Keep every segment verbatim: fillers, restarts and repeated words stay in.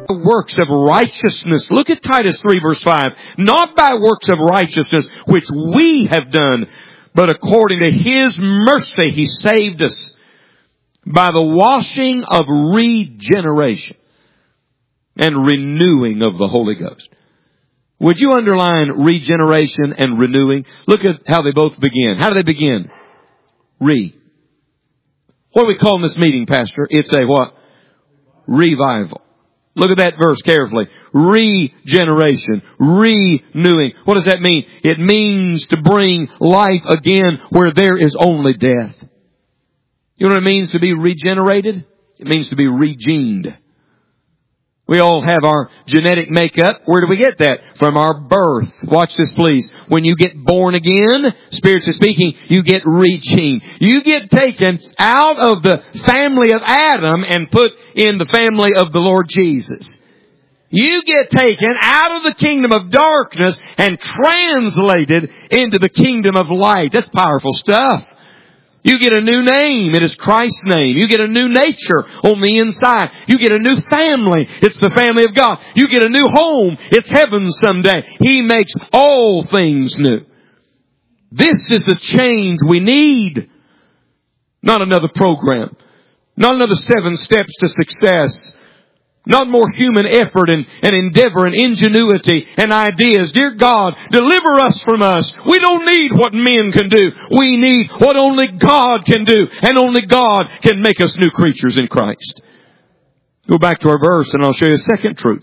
works of righteousness. Look at Titus three verse five. Not by works of righteousness which we have done, but according to His mercy He saved us by the washing of regeneration and renewing of the Holy Ghost. Would you underline regeneration and renewing? Look at how they both begin. How do they begin? Re. What do we call in this meeting, Pastor? It's a what? Revival. Look at that verse carefully. Regeneration. Renewing. What does that mean? It means to bring life again where there is only death. You know what it means to be regenerated? It means to be regened. We all have our genetic makeup. Where do we get that? From our birth. Watch this, please. When you get born again, spiritually speaking, you get regened. You get taken out of the family of Adam and put in the family of the Lord Jesus. You get taken out of the kingdom of darkness and translated into the kingdom of light. That's powerful stuff. You get a new name. It is Christ's name. You get a new nature on the inside. You get a new family. It's the family of God. You get a new home. It's heaven someday. He makes all things new. This is the change we need. Not another program. Not another seven steps to success. Not more human effort and, and endeavor and ingenuity and ideas. Dear God, deliver us from us. We don't need what men can do. We need what only God can do. And only God can make us new creatures in Christ. Go back to our verse and I'll show you a second truth.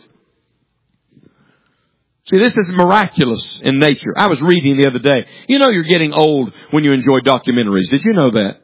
See, this is miraculous in nature. I was reading the other day. You know you're getting old when you enjoy documentaries. Did you know that?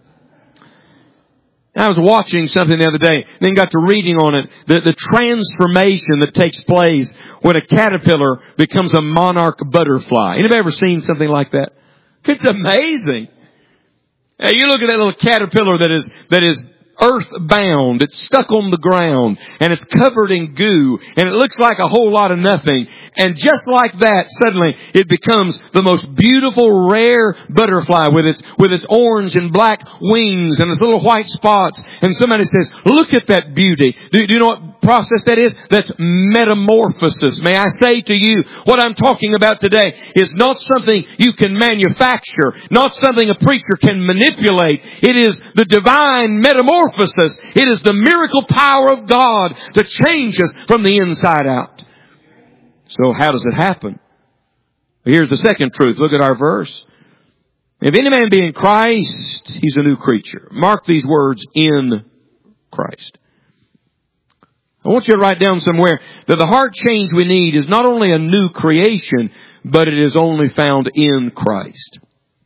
I was watching something the other day, then got to reading on it, the, the transformation that takes place when a caterpillar becomes a monarch butterfly. Anybody ever seen something like that? It's amazing. Hey, you look at that little caterpillar that is, that is earthbound. It's stuck on the ground and it's covered in goo and it looks like a whole lot of nothing. And just like that, suddenly it becomes the most beautiful, rare butterfly with its, with its orange and black wings and its little white spots. And somebody says, look at that beauty. Do, do you know what process that is? That's metamorphosis. May I say to you, what I'm talking about today is not something you can manufacture, not something a preacher can manipulate. It is the divine metamorphosis. It is the miracle power of God to change us from the inside out. So how does it happen? Here's the second truth. Look at our verse. If any man be in Christ, he's a new creature. Mark these words, in Christ. I want you to write down somewhere that the heart change we need is not only a new creation, but it is only found in Christ.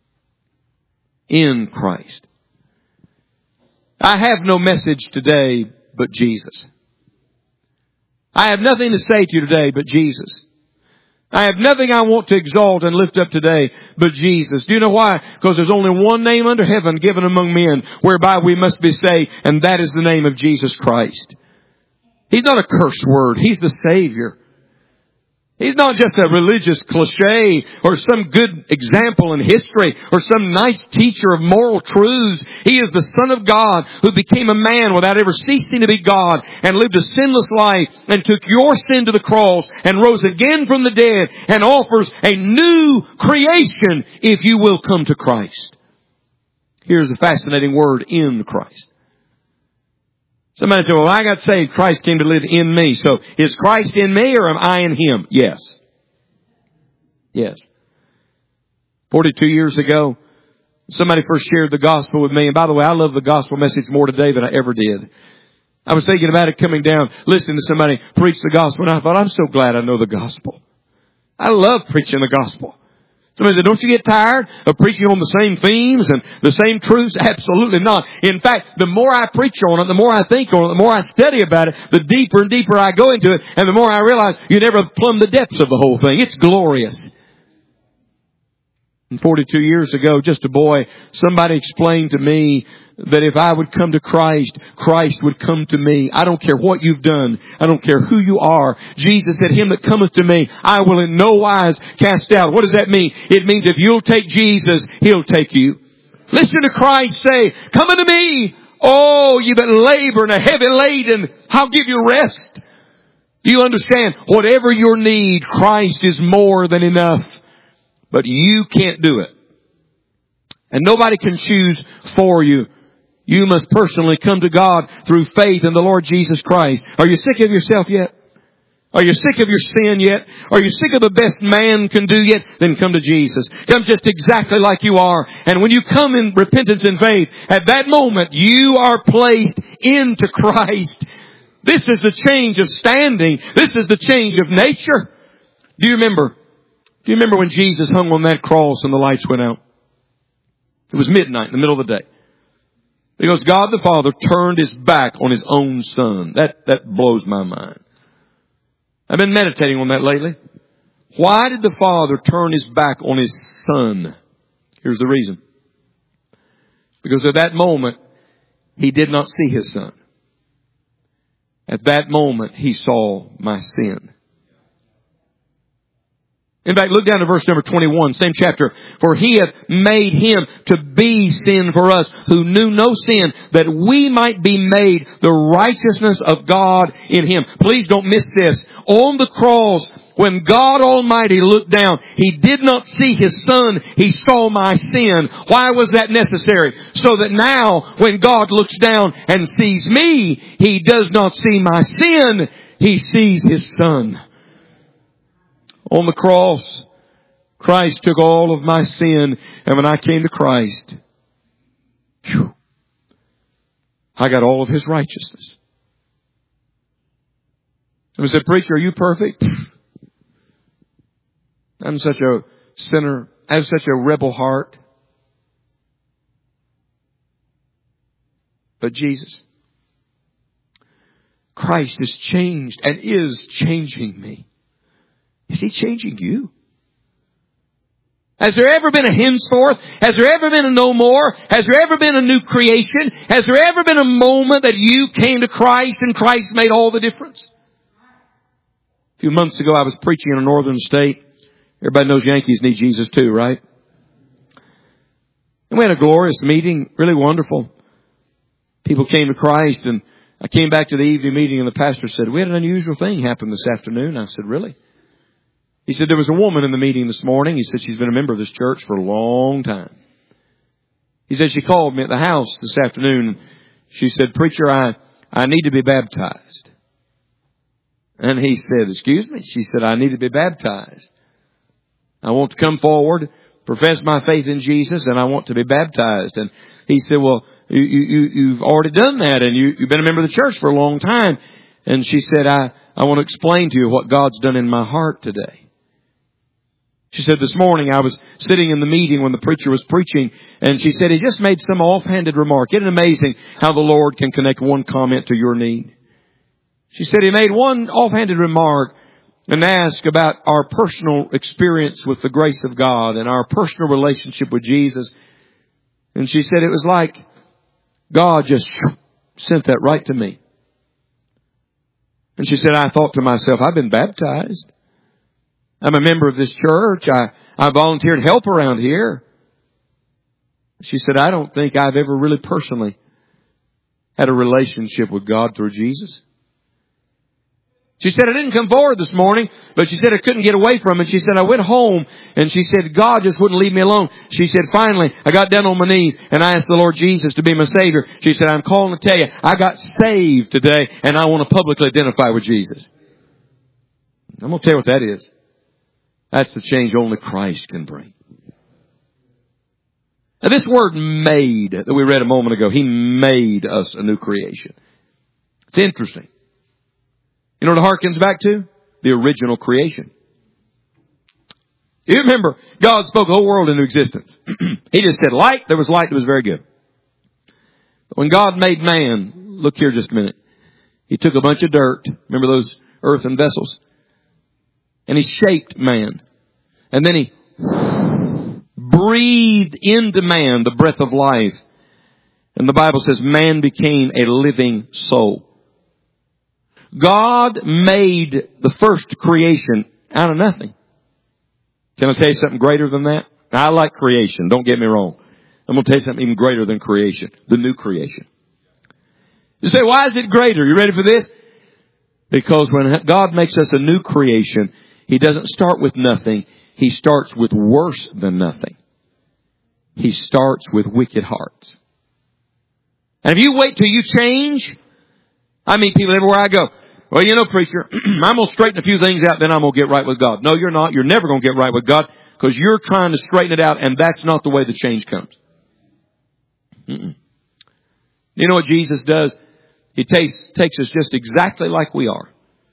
In Christ. I have no message today but Jesus. I have nothing to say to you today but Jesus. I have nothing I want to exalt and lift up today but Jesus. Do you know why? Because there's only one name under heaven given among men whereby we must be saved, and that is the name of Jesus Christ. He's not a curse word. He's the Savior. He's not just a religious cliche or some good example in history or some nice teacher of moral truths. He is the Son of God who became a man without ever ceasing to be God and lived a sinless life and took your sin to the cross and rose again from the dead and offers a new creation if you will come to Christ. Here's a fascinating word, in Christ. Somebody said, well, I got saved. Christ came to live in me. So is Christ in me or am I in Him? Yes. Yes. forty-two years ago, somebody first shared the gospel with me. And by the way, I love the gospel message more today than I ever did. I was thinking about it coming down, listening to somebody preach the gospel. And I thought, I'm so glad I know the gospel. I love preaching the gospel. Somebody said, don't you get tired of preaching on the same themes and the same truths? Absolutely not. In fact, the more I preach on it, the more I think on it, the more I study about it, the deeper and deeper I go into it, and the more I realize you never plumb the depths of the whole thing. It's glorious. And forty-two years ago, just a boy, somebody explained to me that if I would come to Christ, Christ would come to me. I don't care what you've done. I don't care who you are. Jesus said, him that cometh to me, I will in no wise cast out. What does that mean? It means if you'll take Jesus, He'll take you. Listen to Christ say, come unto me, oh, you that labor and are heavy laden, I'll give you rest. Do you understand? Whatever your need, Christ is more than enough. But you can't do it. And nobody can choose for you. You must personally come to God through faith in the Lord Jesus Christ. Are you sick of yourself yet? Are you sick of your sin yet? Are you sick of the best man can do yet? Then come to Jesus. Come just exactly like you are. And when you come in repentance and faith, at that moment you are placed into Christ. This is the change of standing. This is the change of nature. Do you remember? Do you remember when Jesus hung on that cross and the lights went out? It was midnight in the middle of the day. Because God the Father turned His back on His own Son. That, that blows my mind. I've been meditating on that lately. Why did the Father turn His back on His Son? Here's the reason. Because at that moment, He did not see His Son. At that moment, He saw my sin. In fact, look down to verse number twenty-one, same chapter. For He hath made Him to be sin for us, who knew no sin, that we might be made the righteousness of God in Him. Please don't miss this. On the cross, when God Almighty looked down, He did not see His Son, He saw my sin. Why was that necessary? So that now, when God looks down and sees me, He does not see my sin, He sees His Son. On the cross, Christ took all of my sin, and when I came to Christ, whew, I got all of His righteousness. Someone said, "Preacher, are you perfect?" I'm such a sinner. I have such a rebel heart. But Jesus, Christ has changed and is changing me. Is He changing you? Has there ever been a henceforth? Has there ever been a no more? Has there ever been a new creation? Has there ever been a moment that you came to Christ and Christ made all the difference? A few months ago I was preaching in a northern state. Everybody knows Yankees need Jesus too, right? And we had a glorious meeting, really wonderful. People came to Christ, and I came back to the evening meeting and the pastor said, "We had an unusual thing happen this afternoon." I said, "Really?" He said, "There was a woman in the meeting this morning." He said, "She's been a member of this church for a long time." He said, "She called me at the house this afternoon. She said, 'Preacher, I, I need to be baptized.'" And he said, "Excuse me?" She said, "I need to be baptized. I want to come forward, profess my faith in Jesus, and I want to be baptized." And he said, "Well, you, you, you've already done that, and you, you've been a member of the church for a long time." And she said, I, I want to explain to you what God's done in my heart today." She said, "This morning I was sitting in the meeting when the preacher was preaching, and she said he just made some offhanded remark. Isn't it amazing how the Lord can connect one comment to your need?" She said he made one offhanded remark and asked about our personal experience with the grace of God and our personal relationship with Jesus. And she said it was like God just sent that right to me. And she said, "I thought to myself, I've been baptized. I'm a member of this church. I, I volunteered help around here." She said, "I don't think I've ever really personally had a relationship with God through Jesus." She said, "I didn't come forward this morning, but she said I couldn't get away from it." She said, "I went home and she said, God just wouldn't leave me alone." She said, "Finally, I got down on my knees and I asked the Lord Jesus to be my Savior." She said, "I'm calling to tell you, I got saved today and I want to publicly identify with Jesus." I'm going to tell you what that is. That's the change only Christ can bring. Now this word "made" that we read a moment ago, He made us a new creation. It's interesting. You know what it harkens back to? The original creation. You remember, God spoke the whole world into existence. He just said light, there was light, it was very good. But when God made man, look here just a minute. He took a bunch of dirt, remember those earthen vessels? And He shaped man. And then He breathed into man the breath of life. And the Bible says man became a living soul. God made the first creation out of nothing. Can I tell you something greater than that? I like creation, don't get me wrong. I'm going to tell you something even greater than creation. The new creation. You say, why is it greater? You ready for this? Because when God makes us a new creation, He doesn't start with nothing. He starts with worse than nothing. He starts with wicked hearts. And if you wait till you change, I meet people everywhere I go. Well, you know, preacher, I'm going to straighten a few things out, then I'm going to get right with God. No, you're not. You're never going to get right with God because you're trying to straighten it out, and that's not the way the change comes. Mm-mm. You know what Jesus does? He takes, takes us just exactly like we are.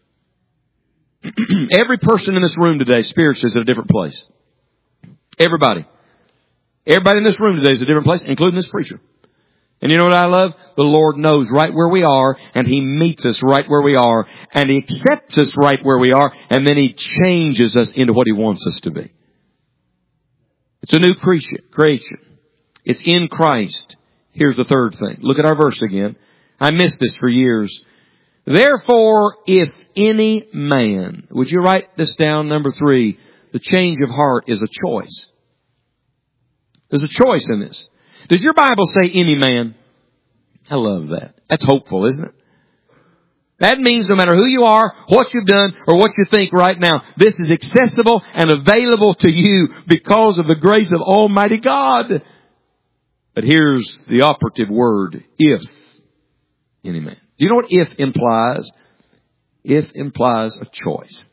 Every person in this room today, spiritually, is at a different place. Everybody. Everybody in this room today is a different place, including this preacher. And you know what I love? The Lord knows right where we are, and He meets us right where we are, and He accepts us right where we are, and then He changes us into what He wants us to be. It's a new creation. creation. It's in Christ. Here's the third thing. Look at our verse again. I missed this for years. Therefore, if any man, would you write this down, number three, the change of heart is a choice. There's a choice in this. Does your Bible say any man? I love that. That's hopeful, isn't it? That means no matter who you are, what you've done, or what you think right now, this is accessible and available to you because of the grace of Almighty God. But here's the operative word, if any man. Do you know what if implies? If implies a choice.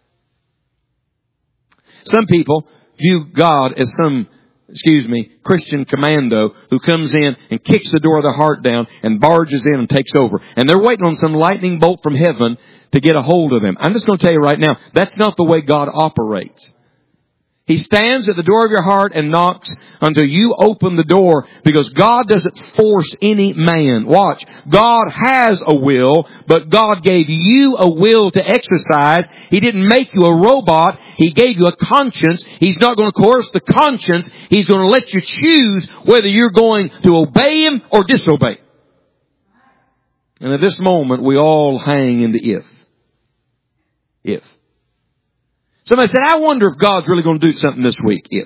Some people view God as some, excuse me, Christian commando who comes in and kicks the door of their heart down and barges in and takes over. And they're waiting on some lightning bolt from heaven to get a hold of them. I'm just going to tell you right now, that's not the way God operates. He stands at the door of your heart and knocks until you open the door, because God doesn't force any man. Watch. God has a will, but God gave you a will to exercise. He didn't make you a robot. He gave you a conscience. He's not going to coerce the conscience. He's going to let you choose whether you're going to obey Him or disobey. And at this moment, we all hang in the if. If. Somebody said, I wonder if God's really going to do something this week. If.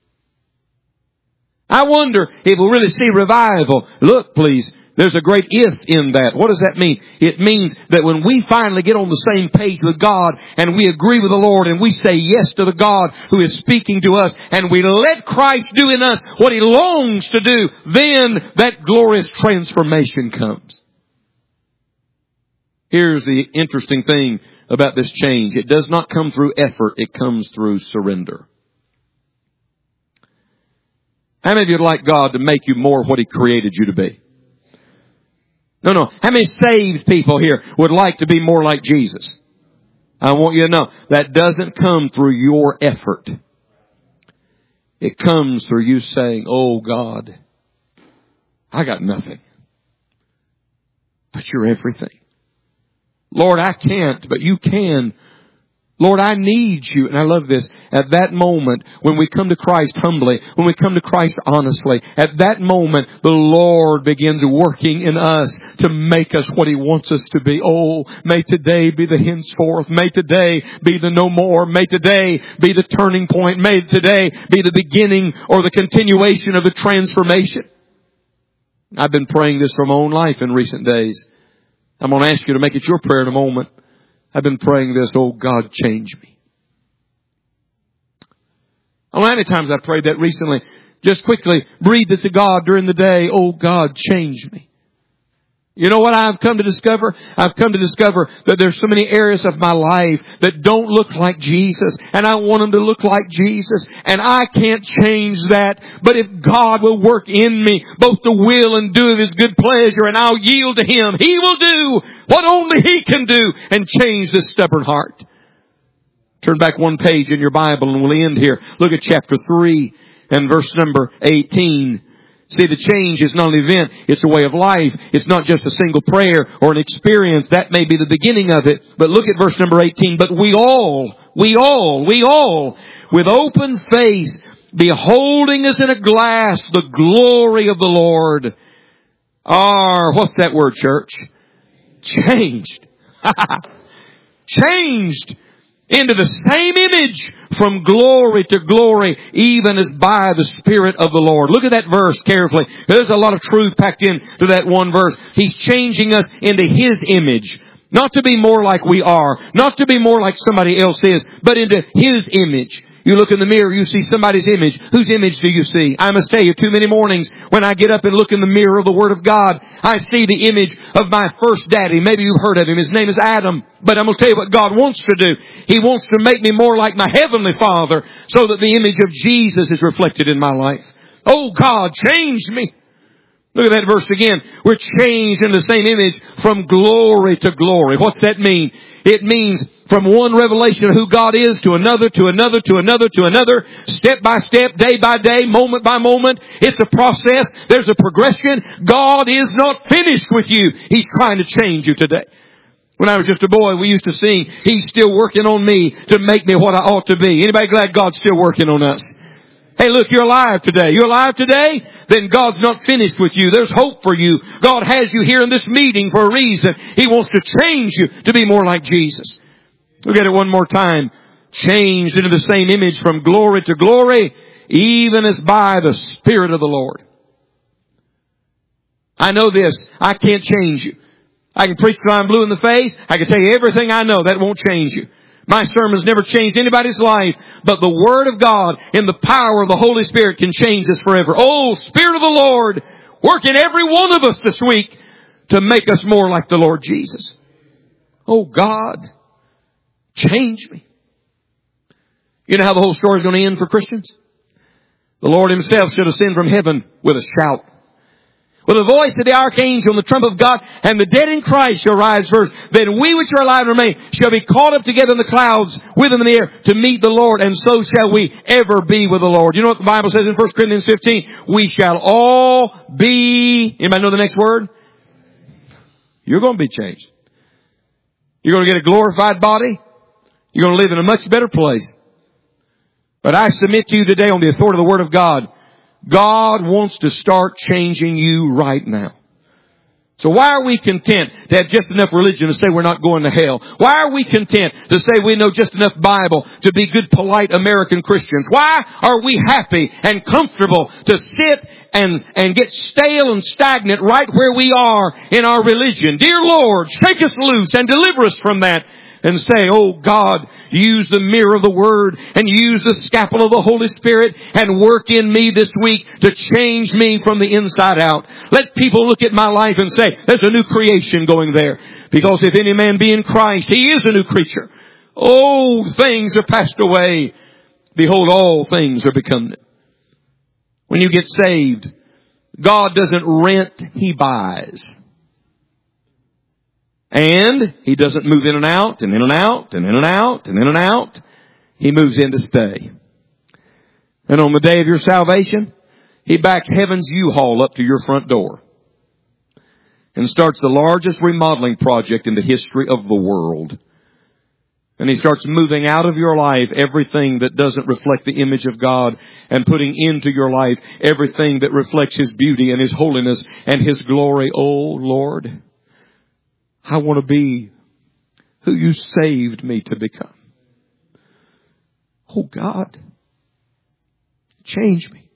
I wonder if we'll really see revival. Look, please, there's a great if in that. What does that mean? It means that when we finally get on the same page with God and we agree with the Lord and we say yes to the God who is speaking to us and we let Christ do in us what He longs to do, then that glorious transformation comes. Here's the interesting thing about this change. It does not come through effort. It comes through surrender. How many of you would like God to make you more what He created you to be? No, no. How many saved people here would like to be more like Jesus? I want you to know that doesn't come through your effort. It comes through you saying, oh God, I got nothing, but you're everything. Lord, I can't, but you can. Lord, I need you. And I love this. At that moment, when we come to Christ humbly, when we come to Christ honestly, at that moment, the Lord begins working in us to make us what He wants us to be. Oh, may today be the henceforth. May today be the no more. May today be the turning point. May today be the beginning or the continuation of the transformation. I've been praying this for my own life in recent days. I'm going to ask you to make it your prayer in a moment. I've been praying this, oh God, change me. I don't know how many times I've prayed that recently. Just quickly breathe it to God during the day. Oh God, change me. You know what I've come to discover? I've come to discover that there's so many areas of my life that don't look like Jesus, and I want them to look like Jesus, and I can't change that. But if God will work in me both the will and do of His good pleasure, and I'll yield to Him, He will do what only He can do and change this stubborn heart. Turn back one page in your Bible and we'll end here. Look at chapter three and verse number eighteen. See, the change is not an event, it's a way of life. It's not just a single prayer or an experience. That may be the beginning of it. But look at verse number eighteen. But we all, we all, we all, with open face, beholding as in a glass the glory of the Lord, are, what's that word, church? Changed. Changed into the same image from glory to glory, even as by the Spirit of the Lord. Look at that verse carefully. There's a lot of truth packed into that one verse. He's changing us into His image. Not to be more like we are. Not to be more like somebody else is. But into His image. You look in the mirror, you see somebody's image. Whose image do you see? I must tell you, too many mornings when I get up and look in the mirror of the Word of God, I see the image of my first daddy. Maybe you've heard of him. His name is Adam. But I'm going to tell you what God wants to do. He wants to make me more like my Heavenly Father so that the image of Jesus is reflected in my life. Oh God, change me. Look at that verse again. We're changed in the same image from glory to glory. What's that mean? It means from one revelation of who God is to another, to another, to another, to another, step by step, day by day, moment by moment. It's a process. There's a progression. God is not finished with you. He's trying to change you today. When I was just a boy, we used to sing, He's still working on me to make me what I ought to be. Anybody glad God's still working on us? Hey, look, you're alive today. You're alive today? Then God's not finished with you. There's hope for you. God has you here in this meeting for a reason. He wants to change you to be more like Jesus. Look at it one more time. Changed into the same image from glory to glory, even as by the Spirit of the Lord. I know this. I can't change you. I can preach till I'm blue in the face. I can tell you everything I know. That won't change you. My sermon's never changed anybody's life, but the Word of God in the power of the Holy Spirit can change us forever. Oh, Spirit of the Lord, work in every one of us this week to make us more like the Lord Jesus. Oh God, change me. You know how the whole story is going to end for Christians? The Lord Himself should ascend from heaven with a shout, with the voice of the archangel and the trump of God, and the dead in Christ shall rise first. Then we which are alive and remain shall be caught up together in the clouds with them in the air to meet the Lord, and so shall we ever be with the Lord. You know what the Bible says in First Corinthians fifteen? We shall all be... Anybody know the next word? You're going to be changed. You're going to get a glorified body. You're going to live in a much better place. But I submit to you today on the authority of the Word of God, God wants to start changing you right now. So why are we content to have just enough religion to say we're not going to hell? Why are we content to say we know just enough Bible to be good, polite American Christians? Why are we happy and comfortable to sit and, and get stale and stagnant right where we are in our religion? Dear Lord, shake us loose and deliver us from that. And say, oh God, use the mirror of the Word and use the scalpel of the Holy Spirit and work in me this week to change me from the inside out. Let people look at my life and say, there's a new creation going there. Because if any man be in Christ, he is a new creature. Old things are passed away. Behold, all things are become new. When you get saved, God doesn't rent, He buys. And He doesn't move in and out and in and out and in and out and in and out. He moves in to stay. And on the day of your salvation, He backs heaven's U-Haul up to your front door and starts the largest remodeling project in the history of the world. And He starts moving out of your life everything that doesn't reflect the image of God and putting into your life everything that reflects His beauty and His holiness and His glory. Oh Lord, I want to be who You saved me to become. Oh God, change me.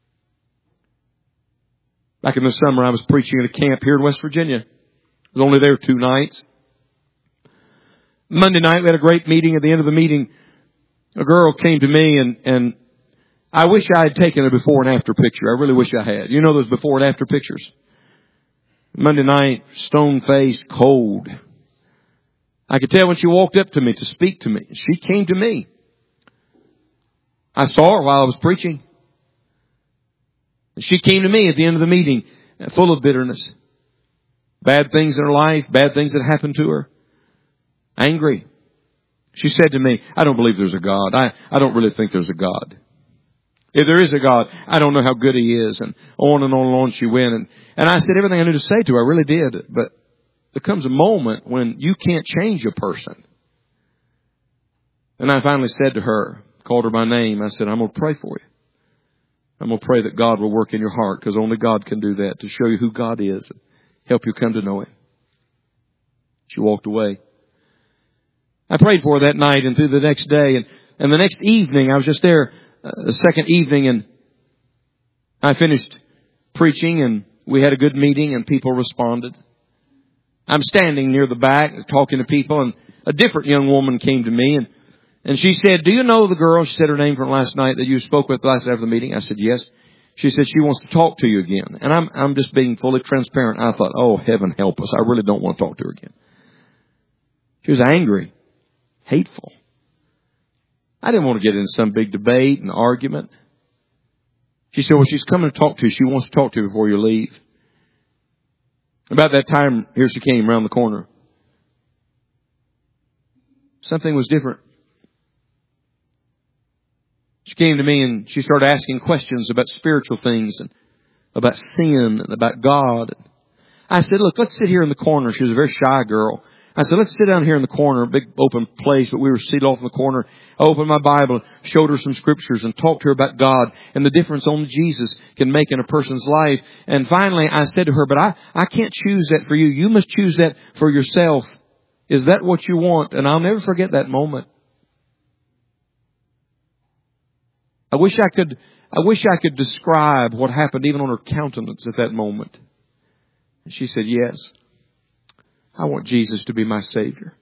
Back in the summer, I was preaching at a camp here in West Virginia. I was only there two nights. Monday night, we had a great meeting. At the end of the meeting, a girl came to me, and, and I wish I had taken a before and after picture. I really wish I had. You know those before and after pictures? Monday night, stone-faced, cold. I could tell when she walked up to me to speak to me. She came to me. I saw her while I was preaching. She came to me at the end of the meeting, full of bitterness. Bad things in her life, bad things that happened to her. Angry. She said to me, I don't believe there's a God. I, I don't really think there's a God. If there is a God, I don't know how good He is. And on and on and on she went. And, and I said everything I knew to say to her. I really did. But there comes a moment when you can't change a person. And I finally said to her, called her by name. I said, I'm going to pray for you. I'm going to pray that God will work in your heart, because only God can do that, to show you who God is and help you come to know Him. She walked away. I prayed for her that night and through the next day. And, and the next evening, I was just there uh, the second evening, and I finished preaching, and we had a good meeting, and people responded. I'm standing near the back talking to people, and a different young woman came to me, and, and she said, do you know the girl? She said her name from last night that you spoke with last night after the meeting. I said, yes. She said she wants to talk to you again. And I'm, I'm just being fully transparent. I thought, oh, heaven help us. I really don't want to talk to her again. She was angry, hateful. I didn't want to get into some big debate and argument. She said, well, she's coming to talk to you. She wants to talk to you before you leave. About that time, here she came around the corner. Something was different. She came to me and she started asking questions about spiritual things and about sin and about God. I said, look, let's sit here in the corner. She was a very shy girl. I said, let's sit down here in the corner, a big open place, but we were seated off in the corner. I opened my Bible, showed her some scriptures, and talked to her about God and the difference only Jesus can make in a person's life. And finally, I said to her, but I, I can't choose that for you. You must choose that for yourself. Is that what you want? And I'll never forget that moment. I wish I could, I wish I could describe what happened even on her countenance at that moment. And she said, yes, I want Jesus to be my Savior.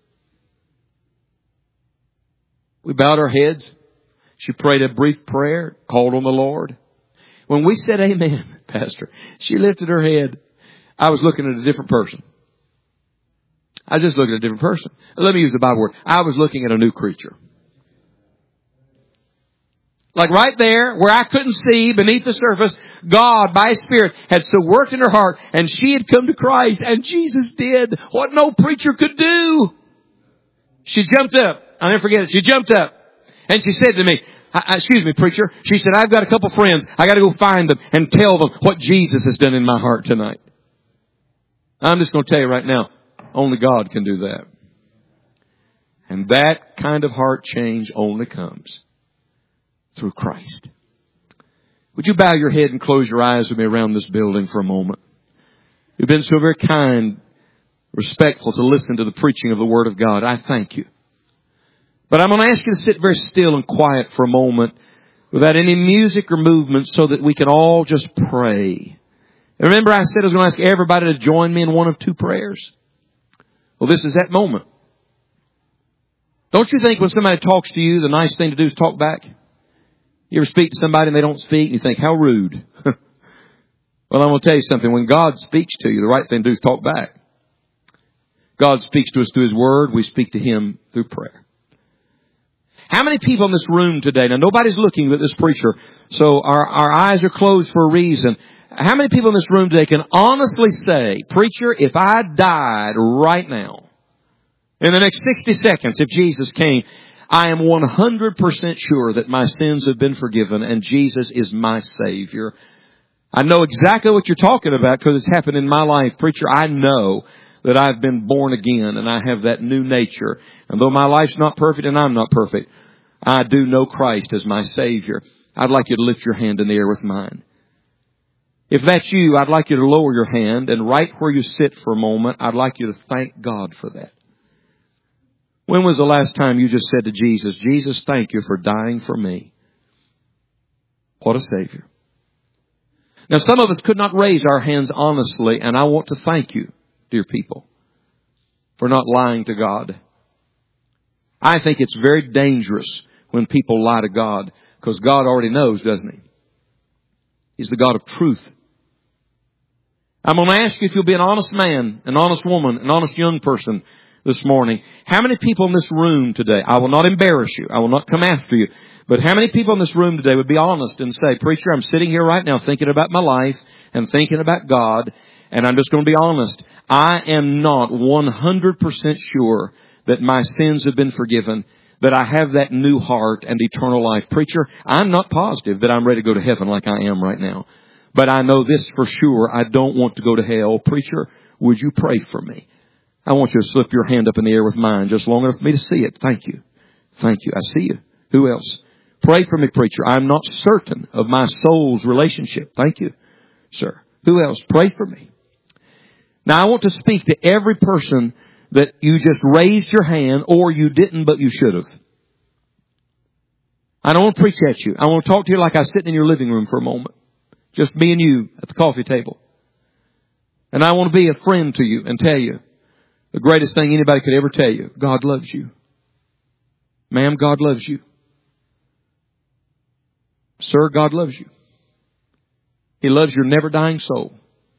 We bowed our heads. She prayed a brief prayer, called on the Lord. When we said amen, Pastor, she lifted her head. I was looking at a different person. I was just looking at a different person. Let me use the Bible word. I was looking at a new creature. Like right there, where I couldn't see beneath the surface, God, by His Spirit, had so worked in her heart, and she had come to Christ, and Jesus did what no preacher could do. She jumped up. I'll never forget it. She jumped up, and she said to me, excuse me, preacher. She said, I've got a couple friends. I got to go find them and tell them what Jesus has done in my heart tonight. I'm just going to tell you right now, only God can do that. And that kind of heart change only comes through Christ. Would you bow your head and close your eyes with me around this building for a moment? You've been so very kind, respectful to listen to the preaching of the Word of God. I thank you. But I'm going to ask you to sit very still and quiet for a moment without any music or movement so that we can all just pray. And remember, I said I was going to ask everybody to join me in one of two prayers. Well, this is that moment. Don't you think when somebody talks to you, the nice thing to do is talk back? You ever speak to somebody and they don't speak and you think, how rude. Well, I'm going to tell you something. When God speaks to you, the right thing to do is talk back. God speaks to us through His Word. We speak to Him through prayer. How many people in this room today, now nobody's looking at this preacher, so our, our eyes are closed for a reason. How many people in this room today can honestly say, preacher, if I died right now, in the next sixty seconds, if Jesus came, I am one hundred percent sure that my sins have been forgiven and Jesus is my Savior. I know exactly what you're talking about because it's happened in my life. Preacher, I know that I've been born again and I have that new nature. And though my life's not perfect and I'm not perfect, I do know Christ as my Savior. I'd like you to lift your hand in the air with mine. If that's you, I'd like you to lower your hand, and right where you sit for a moment, I'd like you to thank God for that. When was the last time you just said to Jesus, Jesus, thank you for dying for me? What a Savior. Now, some of us could not raise our hands honestly, and I want to thank you, dear people, for not lying to God. I think it's very dangerous when people lie to God, because God already knows, doesn't He? He's the God of truth. I'm going to ask you if you'll be an honest man, an honest woman, an honest young person this morning. How many people in this room today, I will not embarrass you, I will not come after you, but how many people in this room today would be honest and say, preacher, I'm sitting here right now thinking about my life and thinking about God, and I'm just going to be honest. I am not one hundred percent sure that my sins have been forgiven, that I have that new heart and eternal life. Preacher, I'm not positive that I'm ready to go to heaven like I am right now. But I know this for sure. I don't want to go to hell. Preacher, would you pray for me? I want you to slip your hand up in the air with mine just long enough for me to see it. Thank you. Thank you. I see you. Who else? Pray for me, preacher. I'm not certain of my soul's relationship. Thank you, sir. Who else? Pray for me. Now, I want to speak to every person that you just raised your hand or you didn't, but you should have. I don't want to preach at you. I want to talk to you like I was sitting in your living room for a moment. Just me and you at the coffee table. And I want to be a friend to you and tell you, The greatest thing anybody could ever tell you, God loves you. Ma'am, God loves you. Sir, God loves you. He loves your never-dying soul.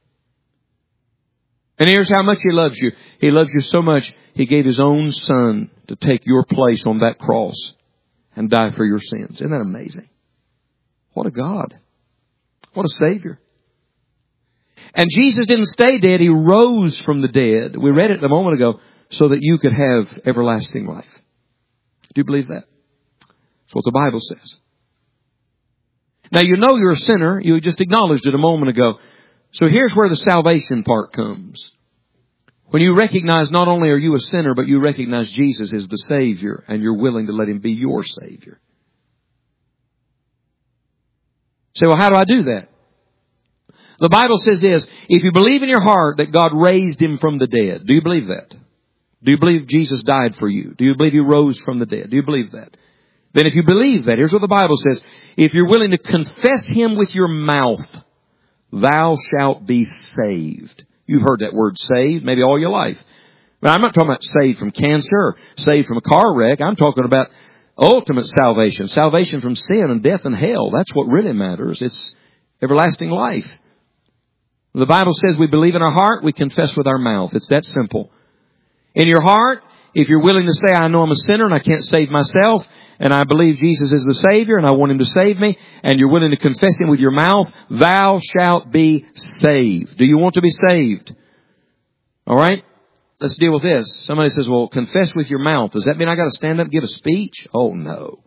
And here's how much He loves you. He loves you so much, He gave His own Son to take your place on that cross and die for your sins. Isn't that amazing? What a God. What a Savior. And Jesus didn't stay dead. He rose from the dead. We read it a moment ago, so that you could have everlasting life. Do you believe that? That's what the Bible says. Now, you know you're a sinner. You just acknowledged it a moment ago. So here's where the salvation part comes. When you recognize not only are you a sinner, but you recognize Jesus is the Savior, and you're willing to let Him be your Savior. Say, well, how do I do that? The Bible says this, if you believe in your heart that God raised Him from the dead, do you believe that? Do you believe Jesus died for you? Do you believe He rose from the dead? Do you believe that? Then if you believe that, here's what the Bible says. If you're willing to confess Him with your mouth, thou shalt be saved. You've heard that word saved maybe all your life. But I'm not talking about saved from cancer or saved from a car wreck. I'm talking about ultimate salvation. Salvation from sin and death and hell. That's what really matters. It's everlasting life. The Bible says we believe in our heart, we confess with our mouth. It's that simple. In your heart, if you're willing to say, I know I'm a sinner and I can't save myself, and I believe Jesus is the Savior and I want Him to save me, and you're willing to confess Him with your mouth, thou shalt be saved. Do you want to be saved? All right? Let's deal with this. Somebody says, well, confess with your mouth. Does that mean I got to stand up and give a speech? Oh, no.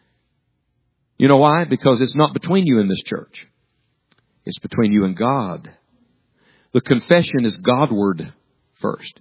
You know why? Because it's not between you and this church. It's between you and God. The confession is Godward first.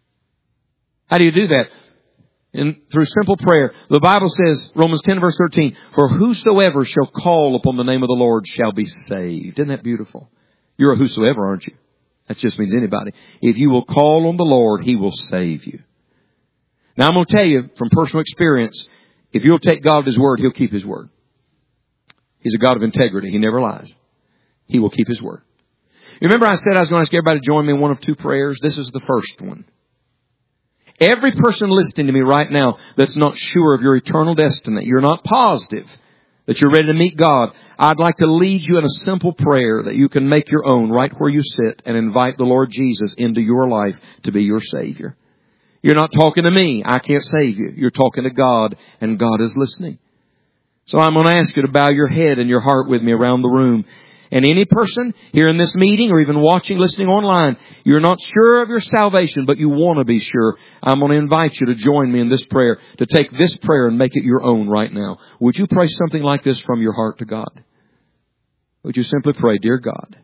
How do you do that? And through simple prayer. The Bible says, Romans ten verse thirteen, for whosoever shall call upon the name of the Lord shall be saved. Isn't that beautiful? You're a whosoever, aren't you? That just means anybody. If you will call on the Lord, He will save you. Now I'm going to tell you from personal experience, if you'll take God at His word, He'll keep His word. He's a God of integrity. He never lies. He will keep His word. You remember I said I was going to ask everybody to join me in one of two prayers? This is the first one. Every person listening to me right now that's not sure of your eternal destiny, you're not positive that you're ready to meet God, I'd like to lead you in a simple prayer that you can make your own right where you sit and invite the Lord Jesus into your life to be your Savior. You're not talking to me. I can't save you. You're talking to God, and God is listening. So I'm going to ask you to bow your head and your heart with me around the room. And any person here in this meeting or even watching, listening online, you're not sure of your salvation, but you want to be sure, I'm going to invite you to join me in this prayer, to take this prayer and make it your own right now. Would you pray something like this from your heart to God? Would you simply pray, Dear God,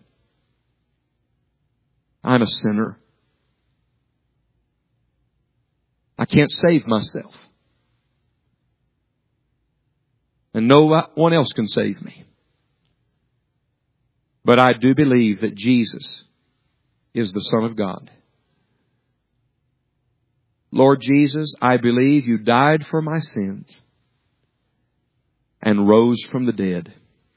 I'm a sinner. I can't save myself. And no one else can save me. But I do believe that Jesus is the Son of God. Lord Jesus, I believe You died for my sins and rose from the dead.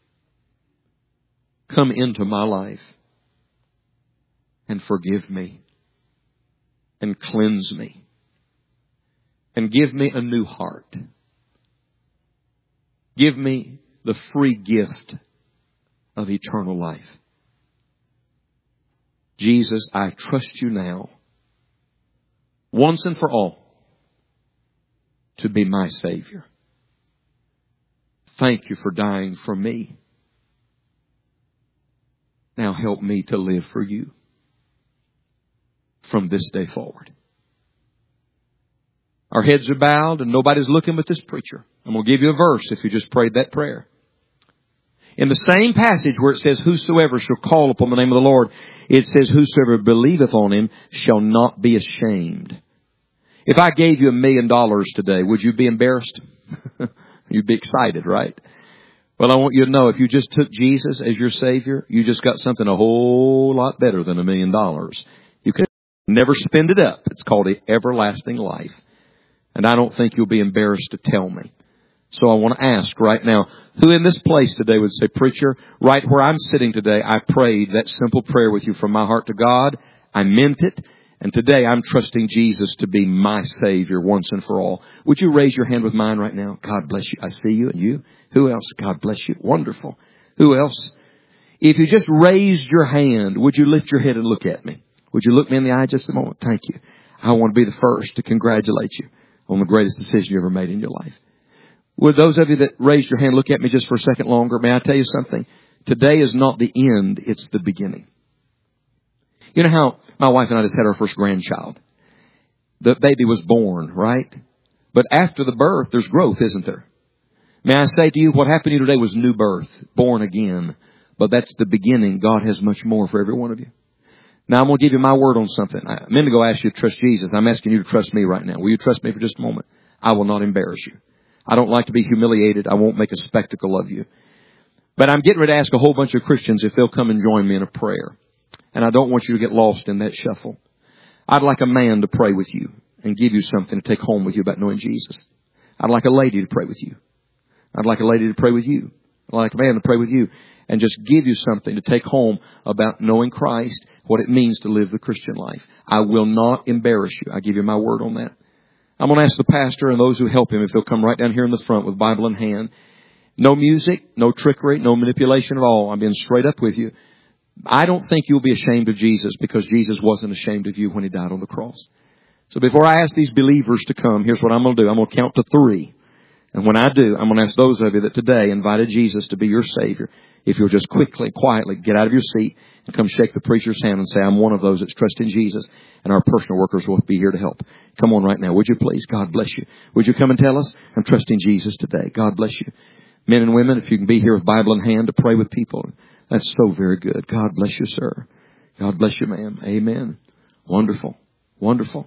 Come into my life and forgive me and cleanse me and give me a new heart. Give me the free gift of eternal life. Jesus, I trust You now, once and for all, to be my Savior. Thank You for dying for me. Now help me to live for You from this day forward. Our heads are bowed and nobody's looking but this preacher. I'm going to give you a verse if you just prayed that prayer. In the same passage where it says, whosoever shall call upon the name of the Lord, it says, whosoever believeth on Him shall not be ashamed. If I gave you a million dollars today, would you be embarrassed? You'd be excited, right? Well, I want you to know, if you just took Jesus as your Savior, you just got something a whole lot better than a million dollars. You could never spend it up. It's called the everlasting life. And I don't think you'll be embarrassed to tell me. So I want to ask right now, who in this place today would say, preacher, right where I'm sitting today, I prayed that simple prayer with you from my heart to God. I meant it. And today I'm trusting Jesus to be my Savior once and for all. Would you raise your hand with mine right now? God bless you. I see you and you. Who else? God bless you. Wonderful. Who else? If you just raised your hand, would you lift your head and look at me? Would you look me in the eye just a moment? Thank you. I want to be the first to congratulate you on the greatest decision you ever made in your life. Would those of you that raised your hand look at me just for a second longer? May I tell you something? Today is not the end, it's the beginning. You know how my wife and I just had our first grandchild. The baby was born, right? But after the birth, there's growth, isn't there? May I say to you, what happened to you today was new birth, born again. But that's the beginning. God has much more for every one of you. Now I'm going to give you my word on something. A minute ago I asked you to trust Jesus. I'm asking you to trust me right now. Will you trust me for just a moment? I will not embarrass you. I don't like to be humiliated. I won't make a spectacle of you. But I'm getting ready to ask a whole bunch of Christians if they'll come and join me in a prayer. And I don't want you to get lost in that shuffle. I'd like a man to pray with you and give you something to take home with you about knowing Jesus. I'd like a lady to pray with you. I'd like a lady to pray with you. I'd like a man to pray with you and just give you something to take home about knowing Christ, what it means to live the Christian life. I will not embarrass you. I give you my word on that. I'm going to ask the pastor and those who help him if they'll come right down here in the front with Bible in hand. No music, no trickery, no manipulation at all. I'm being straight up with you. I don't think you'll be ashamed of Jesus because Jesus wasn't ashamed of you when He died on the cross. So before I ask these believers to come, here's what I'm going to do. I'm going to count to three. And when I do, I'm going to ask those of you that today invited Jesus to be your Savior, if you'll just quickly, quietly get out of your seat and come shake the preacher's hand and say, I'm one of those that's trusting Jesus, and our personal workers will be here to help. Come on right now. Would you please? God bless you. Would you come and tell us? I'm trusting Jesus today. God bless you. Men and women, if you can be here with Bible in hand to pray with people, that's so very good. God bless you, sir. God bless you, ma'am. Amen. Wonderful. Wonderful.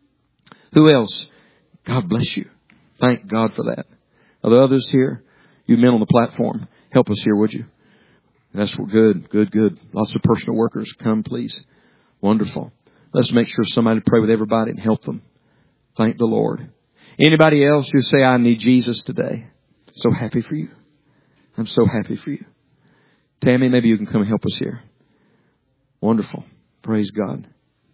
Who else? God bless you. Thank God for that. Are there others here? You men on the platform, help us here, would you? That's good, good, good. Lots of personal workers. Come, please. Wonderful. Let's make sure somebody pray with everybody and help them. Thank the Lord. Anybody else who say, I need Jesus today? So happy for you. I'm so happy for you. Tammy, maybe you can come and help us here. Wonderful. Praise God.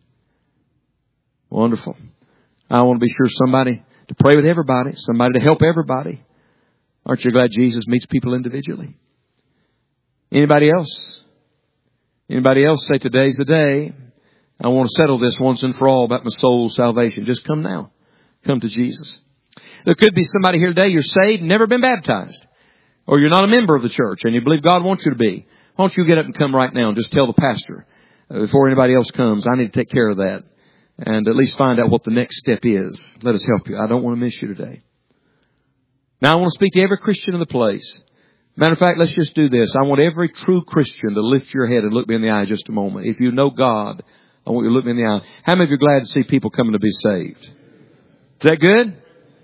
Wonderful. I want to be sure somebody to pray with everybody, somebody to help everybody. Aren't you glad Jesus meets people individually? Anybody else? Anybody else say today's the day? I want to settle this once and for all about my soul's salvation. Just come now. Come to Jesus. There could be somebody here today, you're saved, never been baptized. Or you're not a member of the church and you believe God wants you to be. Why don't you get up and come right now and just tell the pastor, uh, before anybody else comes, I need to take care of that. And at least find out what the next step is. Let us help you. I don't want to miss you today. Now I want to speak to every Christian in the place. Matter of fact, let's just do this. I want every true Christian to lift your head and look me in the eye just a moment. If you know God, I want you to look me in the eye. How many of you are glad to see people coming to be saved? Is that good?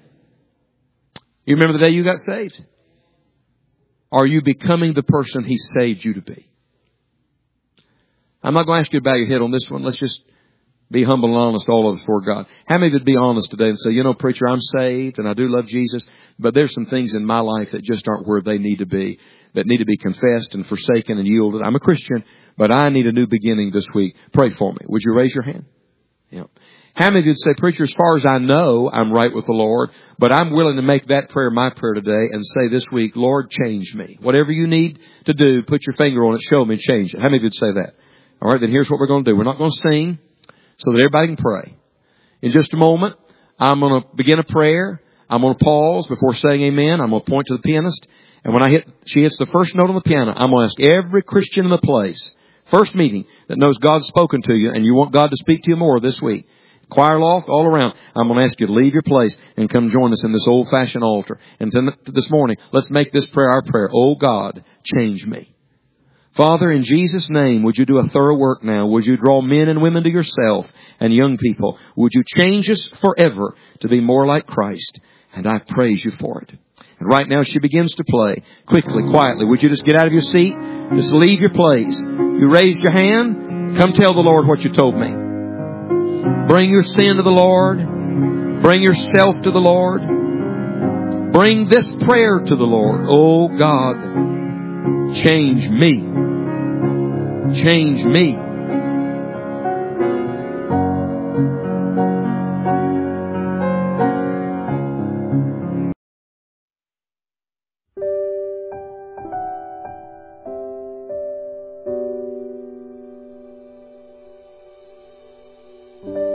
You remember the day you got saved? Are you becoming the person He saved you to be? I'm not going to ask you to bow your head on this one. Let's just be humble and honest, all of us, before God. How many of you would be honest today and say, you know, preacher, I'm saved and I do love Jesus, but there's some things in my life that just aren't where they need to be, that need to be confessed and forsaken and yielded. I'm a Christian, but I need a new beginning this week. Pray for me. Would you raise your hand? Yeah. How many of you would say, preacher, as far as I know, I'm right with the Lord, but I'm willing to make that prayer my prayer today and say this week, Lord, change me. Whatever you need to do, put your finger on it, show me, change it. How many of you would say that? All right, then here's what we're going to do. We're not going to sing so that everybody can pray. In just a moment, I'm going to begin a prayer. I'm going to pause before saying amen. I'm going to point to the pianist. And when I hit, she hits the first note on the piano, I'm going to ask every Christian in the place, first meeting, that knows God's spoken to you and you want God to speak to you more this week. Choir loft, all around. I'm going to ask you to leave your place and come join us in this old-fashioned altar. And this morning, let's make this prayer our prayer. Oh God, change me. Father, in Jesus' name, would you do a thorough work now? Would you draw men and women to yourself and young people? Would you change us forever to be more like Christ? And I praise you for it. And right now she begins to play. Quickly, quietly, would you just get out of your seat? Just leave your place. You raised your hand. Come tell the Lord what you told me. Bring your sin to the Lord. Bring yourself to the Lord. Bring this prayer to the Lord. Oh God, change me. Change me. you.